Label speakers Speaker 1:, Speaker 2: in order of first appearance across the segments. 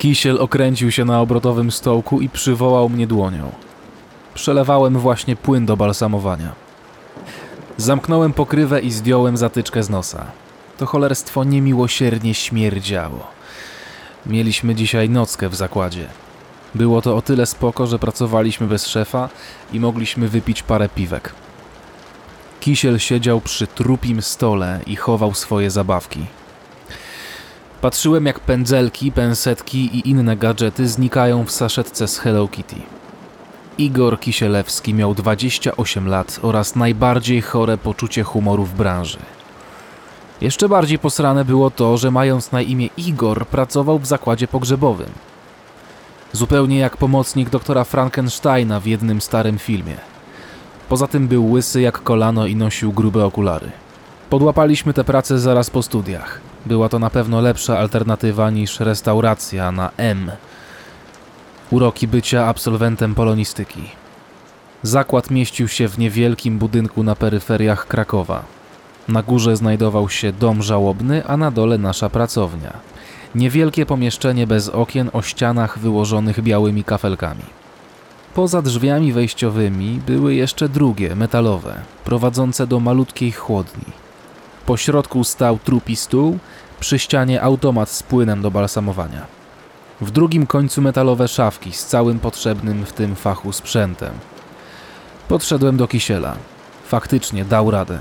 Speaker 1: Kisiel okręcił się na obrotowym stołku i przywołał mnie dłonią. Przelewałem właśnie płyn do balsamowania. Zamknąłem pokrywę i zdjąłem zatyczkę z nosa. To cholerstwo niemiłosiernie śmierdziało. Mieliśmy dzisiaj nockę w zakładzie. Było to o tyle spoko, że pracowaliśmy bez szefa i mogliśmy wypić parę piwek. Kisiel siedział przy trupim stole i chował swoje zabawki. Patrzyłem, jak pędzelki, pensetki i inne gadżety znikają w saszetce z Hello Kitty. Igor Kisielewski miał 28 lat oraz najbardziej chore poczucie humoru w branży. Jeszcze bardziej posrane było to, że mając na imię Igor, pracował w zakładzie pogrzebowym. Zupełnie jak pomocnik doktora Frankensteina w jednym starym filmie. Poza tym był łysy jak kolano i nosił grube okulary. Podłapaliśmy tę pracę zaraz po studiach. Była to na pewno lepsza alternatywa niż restauracja na M. Uroki bycia absolwentem polonistyki. Zakład mieścił się w niewielkim budynku na peryferiach Krakowa. Na górze znajdował się dom żałobny, a na dole nasza pracownia. Niewielkie pomieszczenie bez okien o ścianach wyłożonych białymi kafelkami. Poza drzwiami wejściowymi były jeszcze drugie, metalowe, prowadzące do malutkiej chłodni. Po środku stał trupi stół, przy ścianie automat z płynem do balsamowania. W drugim końcu metalowe szafki z całym potrzebnym w tym fachu sprzętem. Podszedłem do Kisiela. Faktycznie dał radę.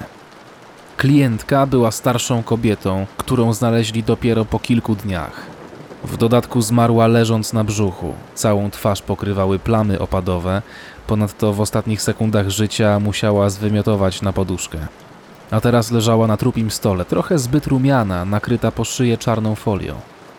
Speaker 1: Klientka była starszą kobietą, którą znaleźli dopiero po kilku dniach. W dodatku zmarła leżąc na brzuchu. Całą twarz pokrywały plamy opadowe, ponadto w ostatnich sekundach życia musiała zwymiotować na poduszkę. A teraz leżała na trupim stole, trochę zbyt rumiana, nakryta po szyję czarną folią.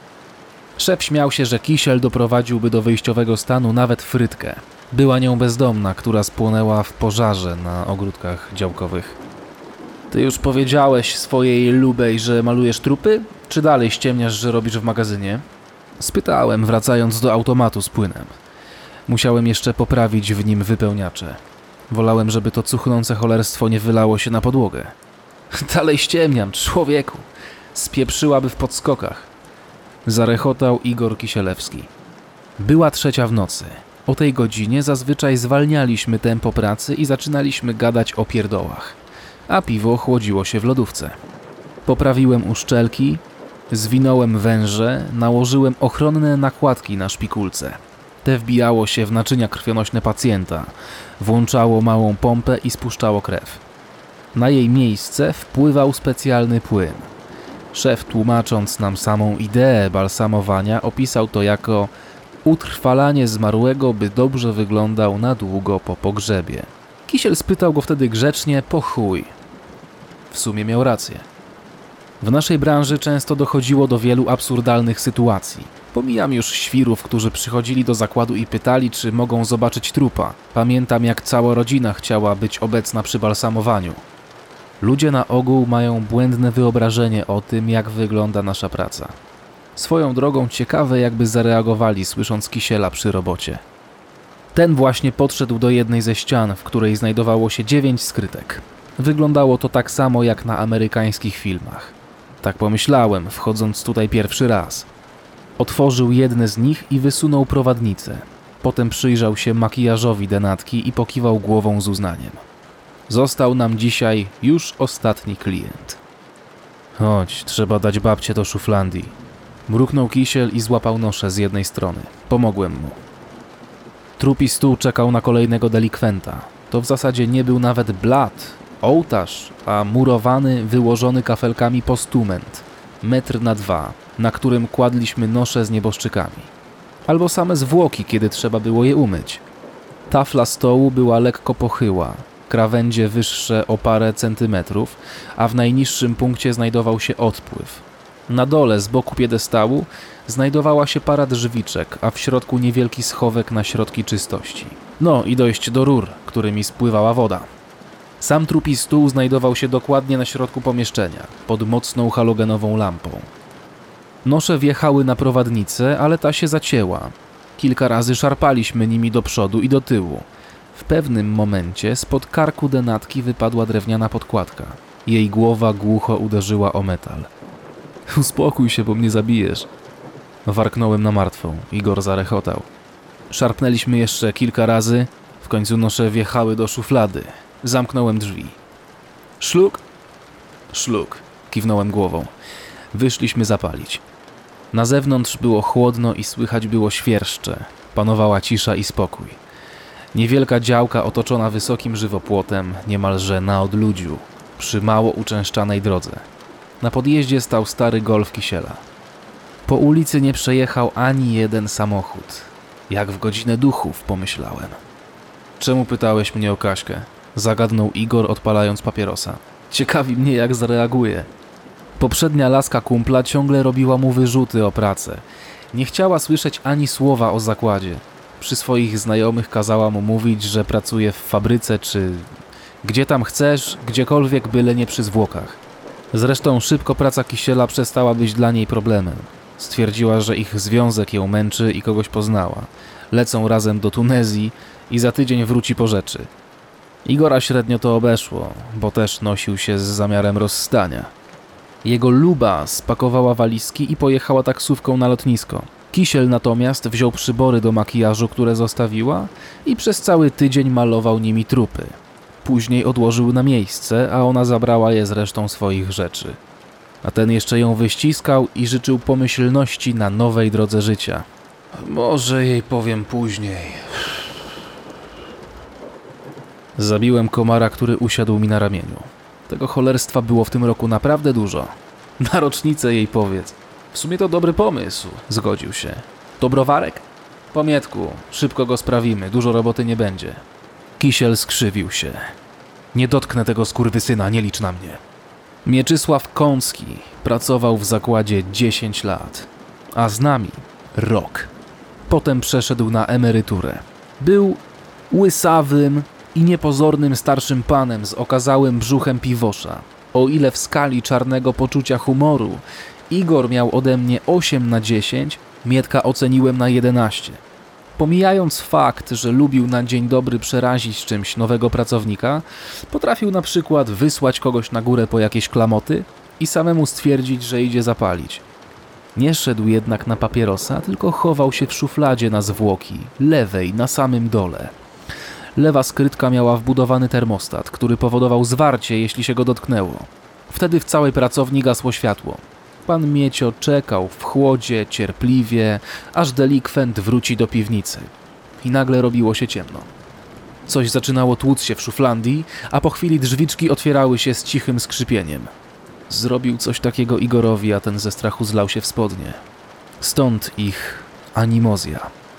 Speaker 1: Szef śmiał się, że Kisiel doprowadziłby do wyjściowego stanu nawet frytkę. Była nią bezdomna, która spłonęła w pożarze na ogródkach działkowych. Ty już powiedziałeś swojej lubej, że malujesz trupy? Czy dalej ściemniasz, że robisz w magazynie? Spytałem, wracając do automatu z płynem. Musiałem jeszcze poprawić w nim wypełniacze. Wolałem, żeby to cuchnące cholerstwo nie wylało się na podłogę. Dalej ściemniam, człowieku. Spieprzyłaby w podskokach. Zarechotał Igor Kisielewski. Była 3:00 w nocy. O tej godzinie zazwyczaj zwalnialiśmy tempo pracy i zaczynaliśmy gadać o pierdołach. A piwo chłodziło się w lodówce. Poprawiłem uszczelki, zwinąłem węże, nałożyłem ochronne nakładki na szpikulce. Te wbijało się w naczynia krwionośne pacjenta, włączało małą pompę i spuszczało krew. Na jej miejsce wpływał specjalny płyn. Szef, tłumacząc nam samą ideę balsamowania, opisał to jako utrwalanie zmarłego, by dobrze wyglądał na długo po pogrzebie. Kisiel spytał go wtedy grzecznie, po chuj. W sumie miał rację. W naszej branży często dochodziło do wielu absurdalnych sytuacji. Pomijam już świrów, którzy przychodzili do zakładu i pytali, czy mogą zobaczyć trupa. Pamiętam, jak cała rodzina chciała być obecna przy balsamowaniu. Ludzie na ogół mają błędne wyobrażenie o tym, jak wygląda nasza praca. Swoją drogą ciekawe, jakby zareagowali, słysząc Kisiela przy robocie. Ten właśnie podszedł do jednej ze ścian, w której znajdowało się 9 skrytek. Wyglądało to tak samo jak na amerykańskich filmach. Tak pomyślałem, wchodząc tutaj pierwszy raz. Otworzył jedne z nich i wysunął prowadnicę. Potem przyjrzał się makijażowi denatki i pokiwał głową z uznaniem. Został nam dzisiaj już ostatni klient. Chodź, trzeba dać babcie do szuflandii. Mruknął Kisiel i złapał noszę z jednej strony. Pomogłem mu. Trupi stół czekał na kolejnego delikwenta. To w zasadzie nie był nawet blat, ołtarz, a murowany, wyłożony kafelkami postument, 1,2 m, na którym kładliśmy nosze z nieboszczykami. Albo same zwłoki, kiedy trzeba było je umyć. Tafla stołu była lekko pochyła, krawędzie wyższe o parę centymetrów, a w najniższym punkcie znajdował się odpływ. Na dole, z boku piedestału, znajdowała się para drzwiczek, a w środku niewielki schowek na środki czystości. No i dojść do rur, którymi spływała woda. Sam trupi stół znajdował się dokładnie na środku pomieszczenia, pod mocną halogenową lampą. Nosze wjechały na prowadnicę, ale ta się zacięła. Kilka razy szarpaliśmy nimi do przodu i do tyłu. W pewnym momencie spod karku denatki wypadła drewniana podkładka. Jej głowa głucho uderzyła o metal. Uspokój się, bo mnie zabijesz. Warknąłem na martwą. Igor zarechotał. Szarpnęliśmy jeszcze kilka razy. W końcu nosze wjechały do szuflady. Zamknąłem drzwi. Szluk? Szluk. Kiwnąłem głową. Wyszliśmy zapalić. Na zewnątrz było chłodno i słychać było świerszcze. Panowała cisza i spokój. Niewielka działka otoczona wysokim żywopłotem, niemalże na odludziu, przy mało uczęszczanej drodze. Na podjeździe stał stary Golf Kisiela. Po ulicy nie przejechał ani jeden samochód. Jak w godzinę duchów, pomyślałem. Czemu pytałeś mnie o Kaśkę? Zagadnął Igor, odpalając papierosa. Ciekawi mnie, jak zareaguje. Poprzednia laska kumpla ciągle robiła mu wyrzuty o pracę. Nie chciała słyszeć ani słowa o zakładzie. Przy swoich znajomych kazała mu mówić, że pracuje w fabryce czy gdzie tam chcesz, gdziekolwiek, byle nie przy zwłokach. Zresztą szybko praca Kisiela przestała być dla niej problemem. Stwierdziła, że ich związek ją męczy i kogoś poznała. Lecą razem do Tunezji i za tydzień wróci po rzeczy. Igora średnio to obeszło, bo też nosił się z zamiarem rozstania. Jego luba spakowała walizki i pojechała taksówką na lotnisko. Kisiel natomiast wziął przybory do makijażu, które zostawiła i przez cały tydzień malował nimi trupy. Później odłożył na miejsce, a ona zabrała je z resztą swoich rzeczy. A ten jeszcze ją wyściskał i życzył pomyślności na nowej drodze życia. Może jej powiem później. Zabiłem komara, który usiadł mi na ramieniu. Tego cholerstwa było w tym roku naprawdę dużo. Na rocznicę jej powiedz. W sumie to dobry pomysł, zgodził się. To browarek? Po Mietku, szybko go sprawimy, dużo roboty nie będzie. Kisiel skrzywił się. Nie dotknę tego skurwysyna, nie licz na mnie. Mieczysław Kącki pracował w zakładzie 10 lat, a z nami rok. Potem przeszedł na emeryturę. Był łysawym i niepozornym starszym panem z okazałym brzuchem piwosza. O ile w skali czarnego poczucia humoru Igor miał ode mnie 8 na 10, Mietka oceniłem na 11. Pomijając fakt, że lubił na dzień dobry przerazić czymś nowego pracownika, potrafił na przykład wysłać kogoś na górę po jakieś klamoty i samemu stwierdzić, że idzie zapalić. Nie szedł jednak na papierosa, tylko chował się w szufladzie na zwłoki, lewej, na samym dole. Lewa skrytka miała wbudowany termostat, który powodował zwarcie, jeśli się go dotknęło. Wtedy w całej pracowni gasło światło. Pan Miecio czekał w chłodzie, cierpliwie, aż delikwent wróci do piwnicy. I nagle robiło się ciemno. Coś zaczynało tłuc się w szuflandii, a po chwili drzwiczki otwierały się z cichym skrzypieniem. Zrobił coś takiego Igorowi, a ten ze strachu zlał się w spodnie. Stąd ich animozja.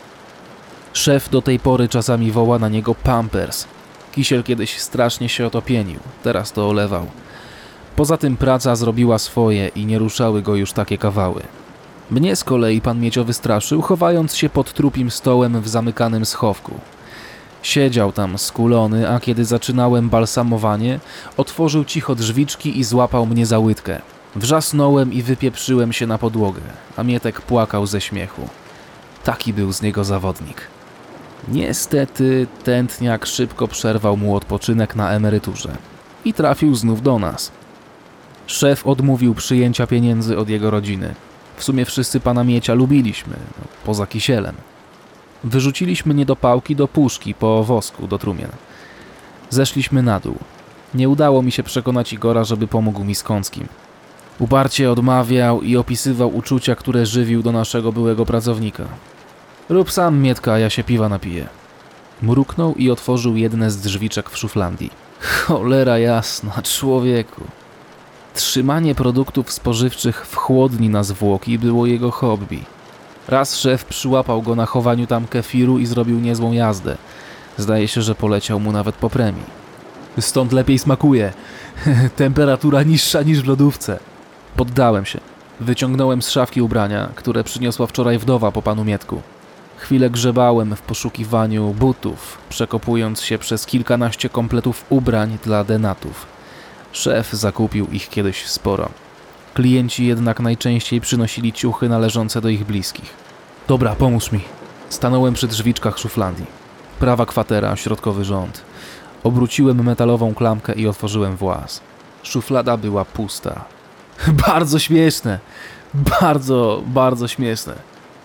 Speaker 1: Szef do tej pory czasami woła na niego Pampers. Kisiel kiedyś strasznie się o to pienił, teraz to olewał. Poza tym praca zrobiła swoje i nie ruszały go już takie kawały. Mnie z kolei pan Miecio wystraszył, chowając się pod trupim stołem w zamykanym schowku. Siedział tam skulony, a kiedy zaczynałem balsamowanie, otworzył cicho drzwiczki i złapał mnie za łydkę. Wrzasnąłem i wypieprzyłem się na podłogę, a Mietek płakał ze śmiechu. Taki był z niego zawodnik. Niestety tętniak szybko przerwał mu odpoczynek na emeryturze i trafił znów do nas. Szef odmówił przyjęcia pieniędzy od jego rodziny. W sumie wszyscy pana Miecia lubiliśmy, poza Kisielem. Wyrzuciliśmy niedopałki do puszki po wosku do trumien. Zeszliśmy na dół. Nie udało mi się przekonać Igora, żeby pomógł mi z Kąckim. Uparcie odmawiał i opisywał uczucia, które żywił do naszego byłego pracownika. Rób sam, Mietka, ja się piwa napiję. Mruknął i otworzył jedne z drzwiczek w szuflandii. Cholera jasna, człowieku. Trzymanie produktów spożywczych w chłodni na zwłoki było jego hobby. Raz szef przyłapał go na chowaniu tam kefiru i zrobił niezłą jazdę. Zdaje się, że poleciał mu nawet po premii. Stąd lepiej smakuje. Temperatura niższa niż w lodówce. Poddałem się. Wyciągnąłem z szafki ubrania, które przyniosła wczoraj wdowa po panu Mietku. Chwilę grzebałem w poszukiwaniu butów, przekopując się przez kilkanaście kompletów ubrań dla denatów. Szef zakupił ich kiedyś sporo. Klienci jednak najczęściej przynosili ciuchy należące do ich bliskich. Dobra, pomóż mi. Stanąłem przy drzwiczkach szuflandii. Prawa kwatera, środkowy rząd. Obróciłem metalową klamkę i otworzyłem włas. Szuflada była pusta. Bardzo śmieszne. Bardzo śmieszne.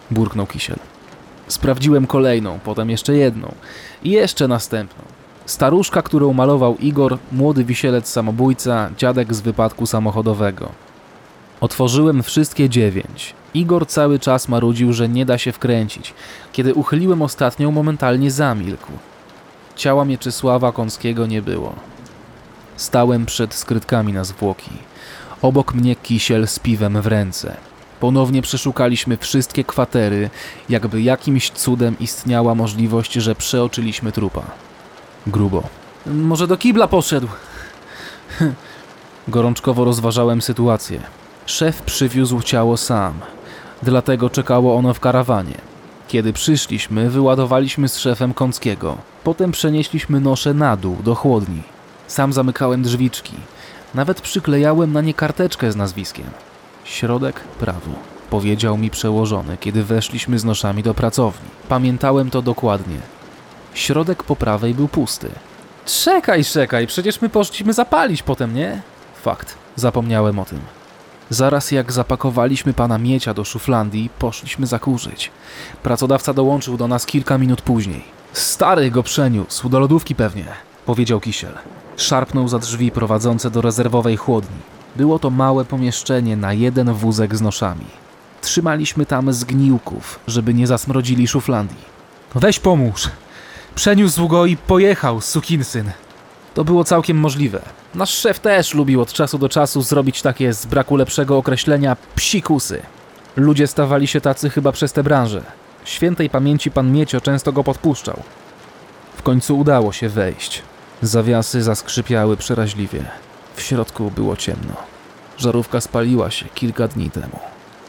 Speaker 1: burknął Kisiel. Sprawdziłem kolejną, potem jeszcze jedną i jeszcze następną. Staruszka, którą malował Igor, młody wisielec samobójca, dziadek z wypadku samochodowego. Otworzyłem wszystkie 9. Igor cały czas marudził, że nie da się wkręcić. Kiedy uchyliłem ostatnią, momentalnie zamilkł. Ciała Mieczysława Kąckiego nie było. Stałem przed skrytkami na zwłoki. Obok mnie Kisiel z piwem w ręce. Ponownie przeszukaliśmy wszystkie kwatery, jakby jakimś cudem istniała możliwość, że przeoczyliśmy trupa. Grubo. Może do kibla poszedł? Gorączkowo rozważałem sytuację. Szef przywiózł ciało sam, dlatego czekało ono w karawanie. Kiedy przyszliśmy, wyładowaliśmy z szefem Kąckiego. Potem przenieśliśmy noszę na dół, do chłodni. Sam zamykałem drzwiczki. Nawet przyklejałem na nie karteczkę z nazwiskiem. Środek prawo, powiedział mi przełożony, kiedy weszliśmy z noszami do pracowni. Pamiętałem to dokładnie. Środek po prawej był pusty. Czekaj, przecież my poszliśmy zapalić potem, nie? Fakt, zapomniałem o tym. Zaraz jak zapakowaliśmy pana Miecia do szuflandii, poszliśmy zakurzyć. Pracodawca dołączył do nas kilka minut później. Stary go przeniósł, do lodówki pewnie, powiedział Kisiel. Szarpnął za drzwi prowadzące do rezerwowej chłodni. Było to małe pomieszczenie na jeden wózek z noszami. Trzymaliśmy tam zgniłków, żeby nie zasmrodzili szuflandii. Weź pomóż. Przeniósł go i pojechał, sukinsyn. To było całkiem możliwe. Nasz szef też lubił od czasu do czasu zrobić takie, z braku lepszego określenia, psikusy. Ludzie stawali się tacy chyba przez tę branżę. Świętej pamięci pan Miecio często go podpuszczał. W końcu udało się wejść. Zawiasy zaskrzypiały przeraźliwie. W środku było ciemno. Żarówka spaliła się kilka dni temu.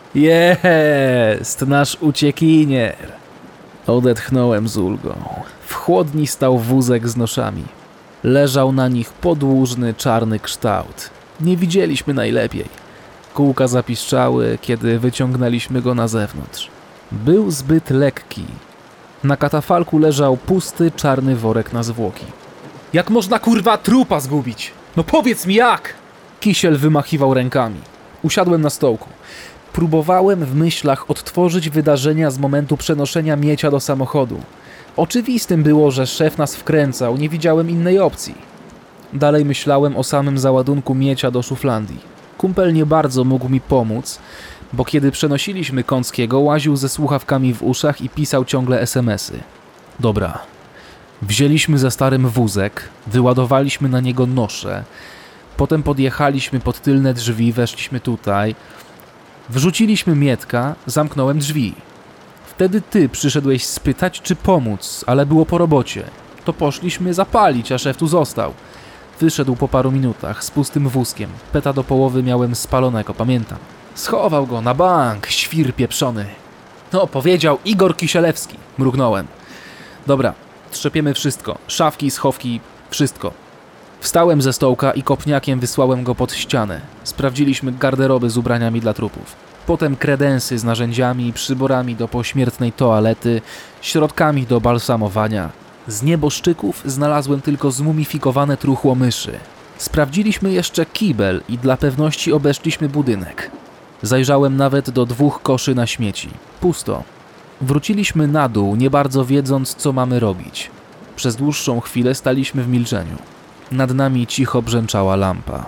Speaker 1: Jest nasz uciekinier! Odetchnąłem z ulgą. W chłodni stał wózek z noszami. Leżał na nich podłużny, czarny kształt. Nie widzieliśmy najlepiej. Kółka zapiszczały, kiedy wyciągnęliśmy go na zewnątrz. Był zbyt lekki. Na katafalku leżał pusty, czarny worek na zwłoki. Jak można kurwa trupa zgubić? No powiedz mi jak! Kisiel wymachiwał rękami. Usiadłem na stołku. Próbowałem w myślach odtworzyć wydarzenia z momentu przenoszenia Miecia do samochodu. Oczywistym było, że szef nas wkręcał, nie widziałem innej opcji. Dalej myślałem o samym załadunku Miecia do szuflandii. Kumpel nie bardzo mógł mi pomóc, bo kiedy przenosiliśmy Kąckiego, łaził ze słuchawkami w uszach i pisał ciągle SMS-y. Dobra. Wzięliśmy za starym wózek, wyładowaliśmy na niego nosze, potem podjechaliśmy pod tylne drzwi, weszliśmy tutaj, wrzuciliśmy Mietka, zamknąłem drzwi. Wtedy ty przyszedłeś spytać, czy pomóc, ale było po robocie. To poszliśmy zapalić, a szef tu został. Wyszedł po paru minutach z pustym wózkiem. Peta do połowy miałem spalonego, pamiętam. Schował go na bank, świr pieprzony. No, powiedział Igor Kisielewski, mrugnąłem. Dobra, trzepiemy wszystko. Szafki, schowki, wszystko. Wstałem ze stołka i kopniakiem wysłałem go pod ścianę. Sprawdziliśmy garderoby z ubraniami dla trupów. Potem kredensy z narzędziami i przyborami do pośmiertnej toalety, środkami do balsamowania. Z nieboszczyków znalazłem tylko zmumifikowane truchło myszy. Sprawdziliśmy jeszcze kibel i dla pewności obeszliśmy budynek. Zajrzałem nawet do 2 koszy na śmieci. Pusto. Wróciliśmy na dół, nie bardzo wiedząc, co mamy robić. Przez dłuższą chwilę staliśmy w milczeniu. Nad nami cicho brzęczała lampa.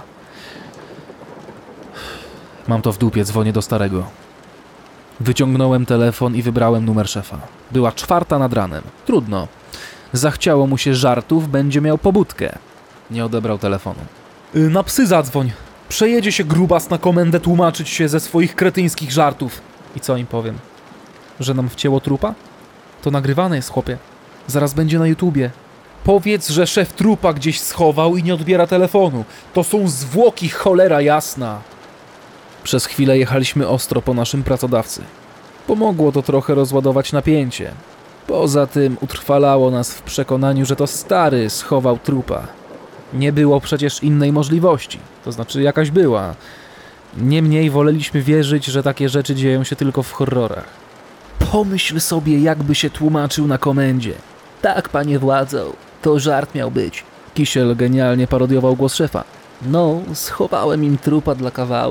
Speaker 1: Mam to w dupie, dzwonię do starego. Wyciągnąłem telefon i wybrałem numer szefa. Była 4 nad ranem. Trudno. Zachciało mu się żartów, będzie miał pobudkę. Nie odebrał telefonu. Na psy zadzwoń. Przejedzie się grubas na komendę tłumaczyć się ze swoich kretyńskich żartów. I co im powiem? Że nam wcięło trupa? To nagrywane jest, chłopie. Zaraz będzie na YouTubie. Powiedz, że szef trupa gdzieś schował i nie odbiera telefonu. To są zwłoki, cholera jasna. Przez chwilę jechaliśmy ostro po naszym pracodawcy. Pomogło to trochę rozładować napięcie. Poza tym utrwalało nas w przekonaniu, że to stary schował trupa. Nie było przecież innej możliwości. To znaczy jakaś była. Niemniej woleliśmy wierzyć, że takie rzeczy dzieją się tylko w horrorach. Pomyśl sobie, jakby się tłumaczył na komendzie. Tak, panie władzo, to żart miał być. Kisiel genialnie parodiował głos szefa. No, schowałem im trupa dla kawału.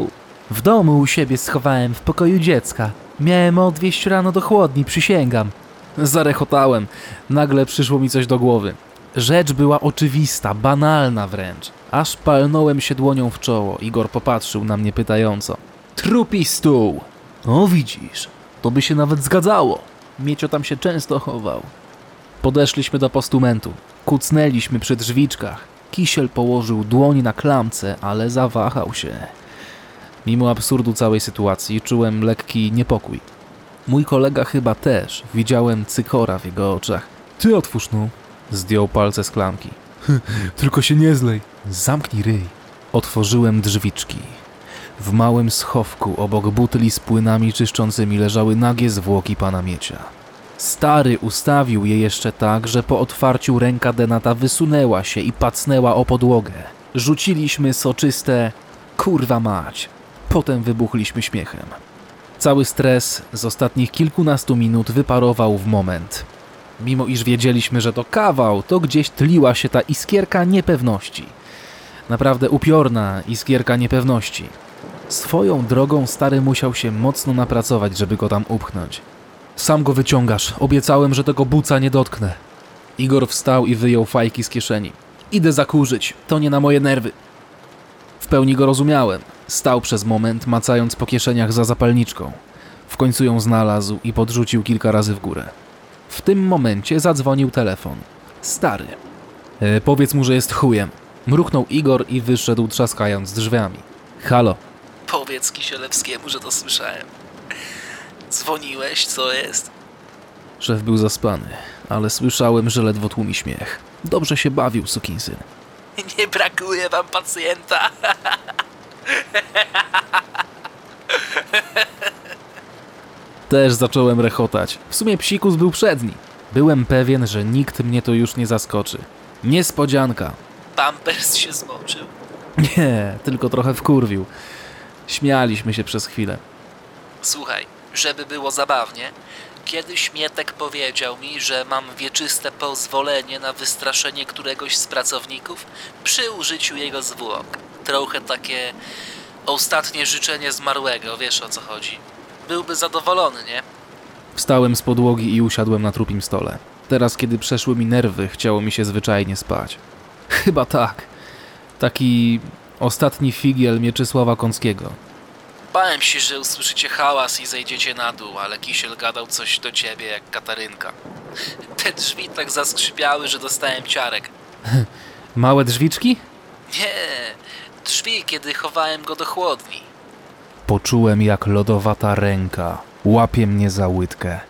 Speaker 1: W domu u siebie schowałem, w pokoju dziecka. Miałem odwieźć rano do chłodni, przysięgam. Zarechotałem. Nagle przyszło mi coś do głowy. Rzecz była oczywista, banalna wręcz. Aż palnąłem się dłonią w czoło. Igor popatrzył na mnie pytająco. Trupi stół! O widzisz, to by się nawet zgadzało. Miecio tam się często chował. Podeszliśmy do postumentu. Kucnęliśmy przy drzwiczkach. Kisiel położył dłoń na klamce, ale zawahał się. Mimo absurdu całej sytuacji czułem lekki niepokój. Mój kolega chyba też. Widziałem cykora w jego oczach. Ty otwórz no. Zdjął palce z klamki. Tylko się nie zlej. Zamknij ryj. Otworzyłem drzwiczki. W małym schowku obok butli z płynami czyszczącymi leżały nagie zwłoki pana Miecia. Stary ustawił je jeszcze tak, że po otwarciu ręka Denata wysunęła się i pacnęła o podłogę. Rzuciliśmy soczyste kurwa mać. Potem wybuchliśmy śmiechem. Cały stres z ostatnich kilkunastu minut wyparował w moment. Mimo iż wiedzieliśmy, że to kawał, to gdzieś tliła się ta iskierka niepewności. Naprawdę upiorna iskierka niepewności. Swoją drogą stary musiał się mocno napracować, żeby go tam upchnąć. Sam go wyciągasz. Obiecałem, że tego buca nie dotknę. Igor wstał i wyjął fajki z kieszeni. Idę zakurzyć. To nie na moje nerwy. W pełni go rozumiałem. Stał przez moment, macając po kieszeniach za zapalniczką. W końcu ją znalazł i podrzucił kilka razy w górę. W tym momencie zadzwonił telefon. Stary. Powiedz mu, że jest chujem. Mruknął Igor i wyszedł trzaskając drzwiami. Halo.
Speaker 2: Powiedz Kisielewskiemu, że to słyszałem. Dzwoniłeś, co jest?
Speaker 1: Szef był zaspany, ale słyszałem, że ledwo tłumi śmiech. Dobrze się bawił, sukinsyn.
Speaker 2: Nie brakuje wam pacjenta.
Speaker 1: Też zacząłem rechotać. W sumie psikus był przedni. Byłem pewien, że nikt mnie to już nie zaskoczy. Niespodzianka.
Speaker 2: Pampers się zmoczył.
Speaker 1: Nie, tylko trochę wkurwił. Śmialiśmy się przez chwilę.
Speaker 2: Słuchaj, żeby było zabawnie, kiedyś Mietek powiedział mi, że mam wieczyste pozwolenie na wystraszenie któregoś z pracowników przy użyciu jego zwłok. Trochę takie ostatnie życzenie zmarłego, wiesz o co chodzi. Byłby zadowolony, nie?
Speaker 1: Wstałem z podłogi i usiadłem na trupim stole. Teraz, kiedy przeszły mi nerwy, chciało mi się zwyczajnie spać. Chyba tak. Taki ostatni figiel Mieczysława Kąckiego.
Speaker 2: Bałem się, że usłyszycie hałas i zejdziecie na dół, ale Kisiel gadał coś do ciebie jak Katarynka. Te drzwi tak zaskrzypiały, że dostałem ciarek.
Speaker 1: Małe drzwiczki?
Speaker 2: Nie, drzwi, kiedy chowałem go do chłodni.
Speaker 1: Poczułem, jak lodowata ręka łapie mnie za łydkę.